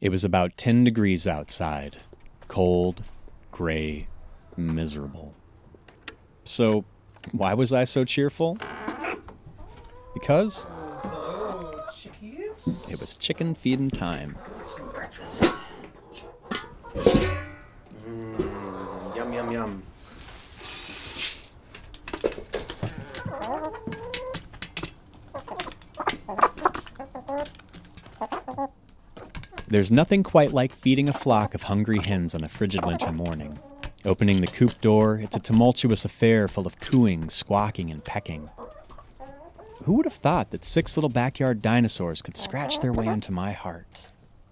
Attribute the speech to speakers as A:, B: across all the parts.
A: It was about 10 degrees outside. Cold, gray, miserable. So, why was I so cheerful? Because it was chicken feeding time.
B: Some breakfast. Yum, yum, yum.
A: There's nothing quite like feeding a flock of hungry hens on a frigid winter morning. Opening the coop door, it's a tumultuous affair full of cooing, squawking, and pecking. Who would have thought that 6 little backyard dinosaurs could scratch their way into my heart?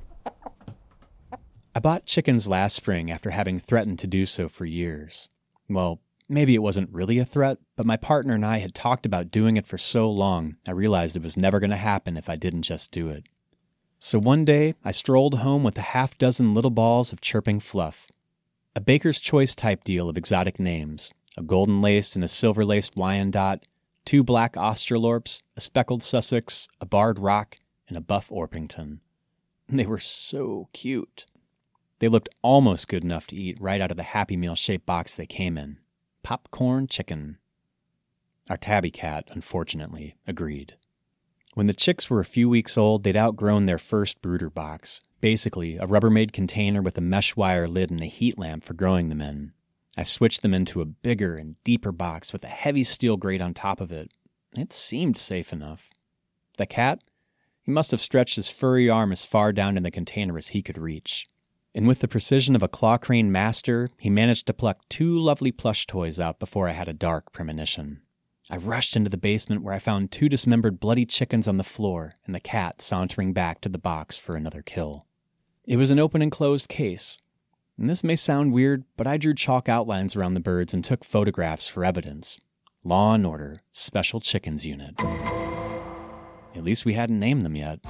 A: I bought chickens last spring after having threatened to do so for years. Well, maybe it wasn't really a threat, but my partner and I had talked about doing it for so long, I realized it was never going to happen if I didn't just do it. So one day, I strolled home with a half-dozen little balls of chirping fluff. A Baker's Choice type deal of exotic names, a golden-laced and a silver-laced Wyandotte, 2 black Australorps, a speckled Sussex, a barred Rock, and a buff Orpington. They were so cute. They looked almost good enough to eat right out of the Happy Meal-shaped box they came in. Popcorn chicken. Our tabby cat, unfortunately, agreed. When the chicks were a few weeks old, they'd outgrown their first brooder box, basically a Rubbermaid container with a mesh wire lid and a heat lamp for growing them in. I switched them into a bigger and deeper box with a heavy steel grate on top of it. It seemed safe enough. The cat? He must have stretched his furry arm as far down in the container as he could reach. And with the precision of a claw crane master, he managed to pluck 2 lovely plush toys out before I had a dark premonition. I rushed into the basement where I found 2 dismembered bloody chickens on the floor and the cat sauntering back to the box for another kill. It was an open and closed case. And this may sound weird, but I drew chalk outlines around the birds and took photographs for evidence. Law and Order, Special Chickens Unit. At least we hadn't named them yet.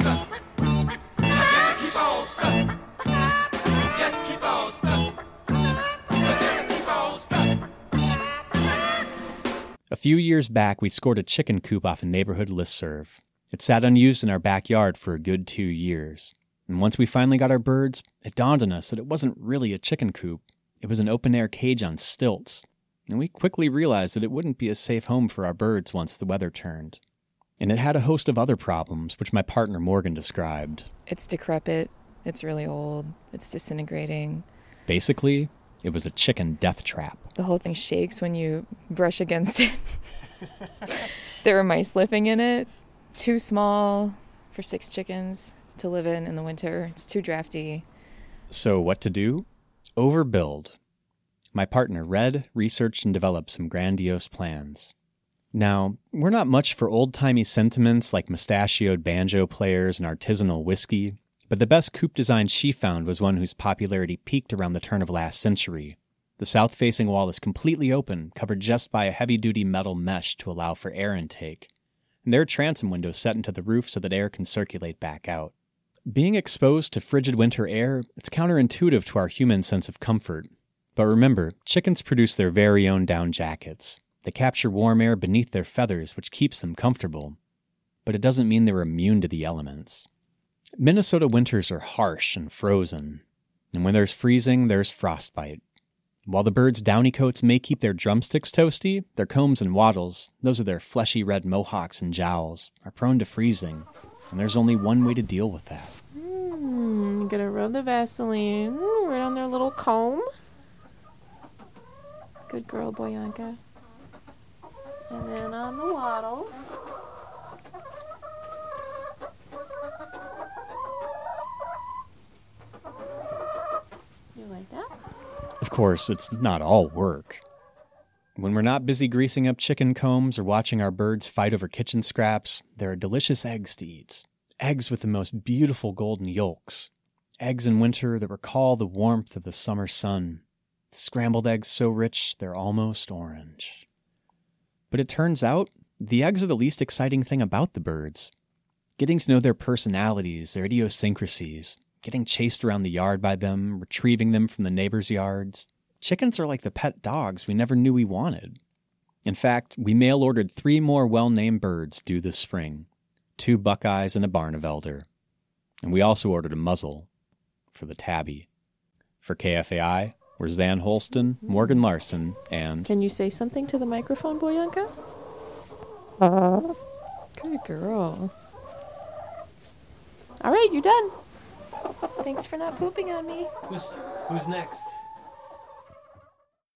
A: A few years back, we scored a chicken coop off a neighborhood listserv. It sat unused in our backyard for a good 2 years. And once we finally got our birds, it dawned on us that it wasn't really a chicken coop. It was an open-air cage on stilts. And we quickly realized that it wouldn't be a safe home for our birds once the weather turned. And it had a host of other problems, which my partner Morgan described.
C: It's decrepit. It's really old. It's disintegrating.
A: Basically, it was a chicken death trap.
C: The whole thing shakes when you brush against it. There were mice living in it. Too small for 6 chickens to live in the winter. It's too drafty.
A: So what to do? Overbuild. My partner read, researched, and developed some grandiose plans. Now, we're not much for old-timey sentiments like mustachioed banjo players and artisanal whiskey, but the best coop design she found was one whose popularity peaked around the turn of last century. The south-facing wall is completely open, covered just by a heavy-duty metal mesh to allow for air intake. And there are transom windows set into the roof so that air can circulate back out. Being exposed to frigid winter air, it's counterintuitive to our human sense of comfort. But remember, chickens produce their very own down jackets. They capture warm air beneath their feathers, which keeps them comfortable. But it doesn't mean they're immune to the elements. Minnesota winters are harsh and frozen. And when there's freezing, there's frostbite. While the birds' downy coats may keep their drumsticks toasty, their combs and wattles, those are their fleshy red mohawks and jowls, are prone to freezing. And there's only one way to deal with that.
D: Gonna rub the Vaseline right on their little comb. Good girl, Boyanka. And then on the wattles. You like that?
A: Of course, it's not all work. When we're not busy greasing up chicken combs or watching our birds fight over kitchen scraps, there are delicious eggs to eat. Eggs with the most beautiful golden yolks. Eggs in winter that recall the warmth of the summer sun. Scrambled eggs so rich, they're almost orange. But it turns out, the eggs are the least exciting thing about the birds. Getting to know their personalities, their idiosyncrasies, getting chased around the yard by them, retrieving them from the neighbors' yards. Chickens are like the pet dogs we never knew we wanted. In fact, we mail-ordered 3 more well-named birds due this spring. 2 Buckeyes and a Barnevelder. And we also ordered a muzzle. for the tabby. For KFAI, we're Zan Holston, Morgan Larson, and...
D: Can you say something to the microphone, Boyanka?
C: Good girl.
D: All right, you're done. Thanks for not pooping on me.
B: Who's next?